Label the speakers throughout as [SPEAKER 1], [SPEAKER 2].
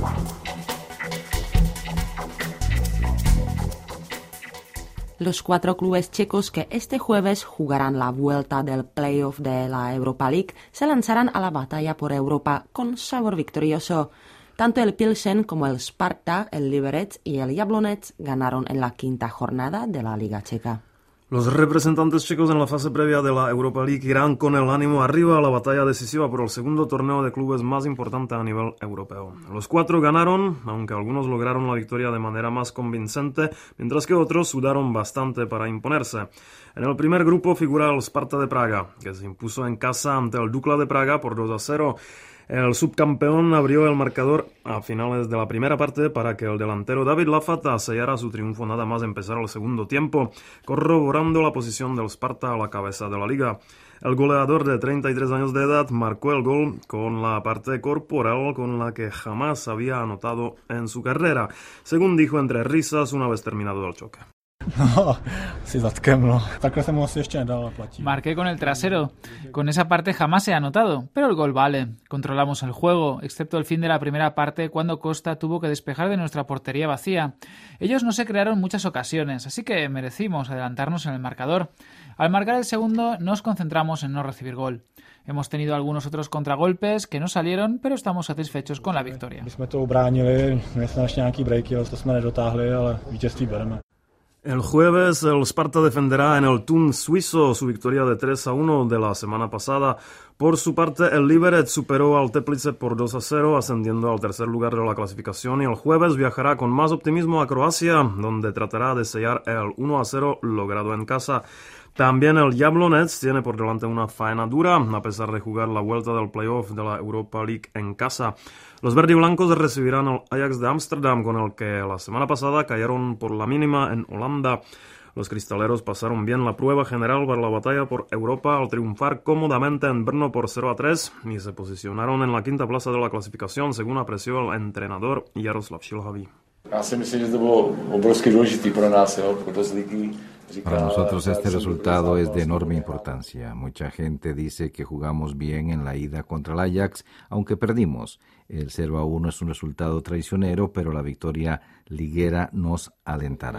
[SPEAKER 1] Los 4 clubes checos que este jueves jugarán la vuelta del playoff de la Europa League se lanzarán a la batalla por Europa con sabor victorioso. Tanto el Pilsen como el Sparta, el Liberec y el Jablonec ganaron en la 5ª jornada de la Liga Checa.
[SPEAKER 2] Los representantes checos en la fase previa de la Europa League irán con el ánimo arriba a la batalla decisiva por el segundo torneo de clubes más importante a nivel europeo. Los 4 ganaron, aunque algunos lograron la victoria de manera más convincente, mientras que otros sudaron bastante para imponerse. En el primer grupo figura el Sparta de Praga, que se impuso en casa ante el Dukla de Praga por 2-0. El subcampeón abrió el marcador a finales de la primera parte para que el delantero David Lafata sellara su triunfo nada más empezar el segundo tiempo, corroborando la posición del Sparta a la cabeza de la liga. El goleador de 33 años de edad marcó el gol con la parte corporal con la que jamás había anotado en su carrera, según dijo entre risas una vez terminado el choque.
[SPEAKER 3] No, si zatkem, no. Takhle jsem ho si ještě nedal a platí.
[SPEAKER 4] Marqué con el trasero. Con esa parte jamás he anotado, pero el gol vale. Controlamos el juego, excepto el fin de la primera parte cuando Costa tuvo que despejar de nuestra portería vacía. Ellos no se crearon muchas ocasiones, así que merecimos adelantarnos en el marcador. Al marcar el segundo nos concentramos en no recibir gol. Hemos tenido algunos otros contragolpes que no salieron, pero estamos satisfechos con la victoria.
[SPEAKER 3] My jsme to ubránili, měli jsme ještě nějaký breaky, ale to jsme nedotáhli, ale vítězství bereme.
[SPEAKER 2] El jueves el Sparta defenderá en el Thun suizo su victoria de 3-1 de la semana pasada. Por su parte, el Liberec superó al Teplice por 2-0, ascendiendo al tercer lugar de la clasificación, y el jueves viajará con más optimismo a Croacia, donde tratará de sellar el 1-0 logrado en casa. También el Jablonec tiene por delante una faena dura, a pesar de jugar la vuelta del playoff de la Europa League en casa. Los verdiblancos recibirán al Ajax de Ámsterdam, con el que la semana pasada cayeron por la mínima en Holanda. Los cristaleros pasaron bien la prueba general para la batalla por Europa al triunfar cómodamente en Brno por 0-3 y se posicionaron en la 5ª plaza de la clasificación, según apreció el entrenador Jaroslav Šilhavý.
[SPEAKER 5] Já si myslím, že to bylo obrovsky důležitý pro nás, pro ligy.
[SPEAKER 6] Para nosotros este resultado es de enorme importancia. Mucha gente dice que jugamos bien en la ida contra el Ajax, aunque perdimos. El 0-1 es un resultado traicionero, pero la victoria liguera nos alentará.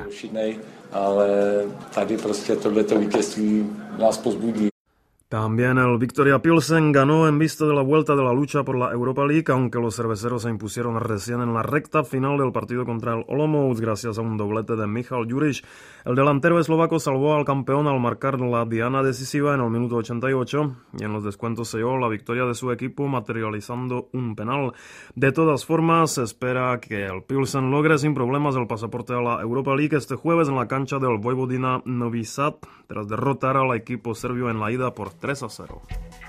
[SPEAKER 2] También el Viktoria Pilsen ganó en vista de la vuelta de la lucha por la Europa League, aunque los cerveceros se impusieron recién en la recta final del partido contra el Olomouc gracias a un doblete de Michal Juric. El delantero eslovaco salvó al campeón al marcar la diana decisiva en el minuto 88 y en los descuentos selló la victoria de su equipo materializando un penal. De todas formas, se espera que el Pilsen logre sin problemas el pasaporte a la Europa League este jueves en la cancha del Vojvodina Novi Sad tras derrotar al equipo serbio en la ida por 3-0.